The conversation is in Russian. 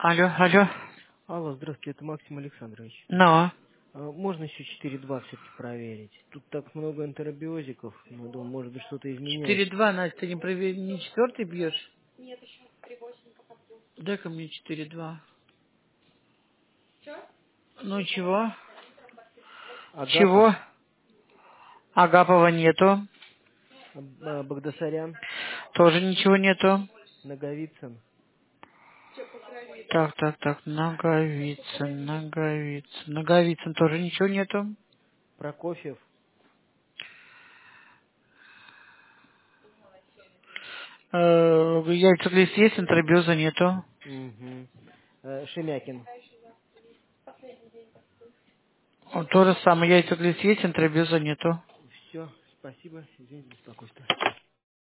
Алло, алло. Алло, здравствуйте, это Максим Александрович. Ну, Можно еще 4.2 все-таки проверить? Тут так много энтеробиозиков, но думаю, может быть что-то изменилось. 4-2, Настя, ты не четвертый бьешь? Дай-ка мне 4-2. Ну, чего? Агапов, Чего? Агапова нету. Багдасарян, Тоже ничего нету. Наговицын, Так. Наговицын тоже ничего нету. Прокофьев, Яйцеклист есть, энтеробиоза нету. мгм, Шемякин. То же самое, яйцеклист есть, энтеробиоза нету. Все, спасибо, извините за беспокойство.